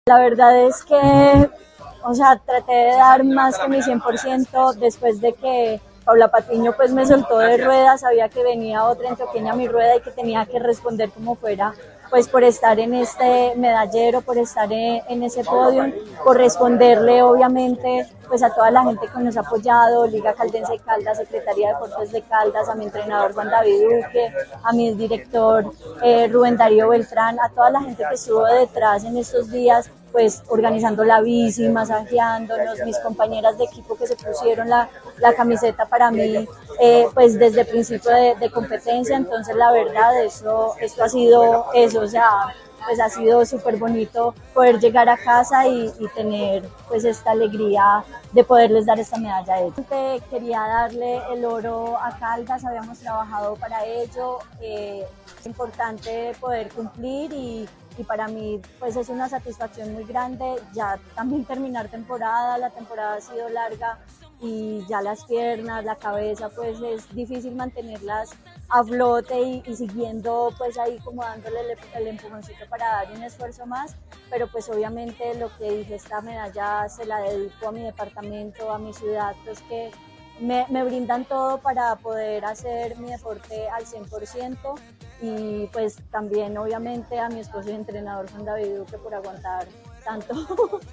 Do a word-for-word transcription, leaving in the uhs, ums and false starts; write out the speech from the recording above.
La verdad es que, o sea, traté de dar más que mi cien por ciento después de que Paula Patiño pues me soltó de rueda, sabía que venía otra antioqueña a mi rueda y que tenía que responder como fuera, pues por estar en este medallero, por estar en, en ese podio, por responderle obviamente pues a toda la gente que nos ha apoyado, Liga Caldense de Caldas, Secretaría de Deportes de Caldas, a mi entrenador Juan David Duque, a mi director eh, Rubén Darío Beltrán, a toda la gente que estuvo detrás en estos días, pues organizando la bici, masajeándonos, mis compañeras de equipo que se pusieron la, la camiseta para mí, eh, pues desde el principio de, de competencia. Entonces la verdad, eso, esto ha sido eso, o sea, pues ha sido súper bonito poder llegar a casa y, y tener pues esta alegría de poderles dar esta medalla a ellos. Quería darle el oro a Caldas, habíamos trabajado para ello, eh, es importante poder cumplir y, y para mí pues es una satisfacción muy grande ya también terminar temporada, la temporada ha sido larga y ya las piernas, la cabeza pues es difícil mantenerlas a flote y, y siguiendo pues ahí como dándole el, el empujoncito para dar un esfuerzo más, pero pues obviamente lo que dije, esta medalla se la dedico a mi departamento, a mi ciudad, pues que me, me brindan todo para poder hacer mi deporte al cien por ciento y pues también obviamente a mi esposo y entrenador Juan David Duque por aguantar tanto.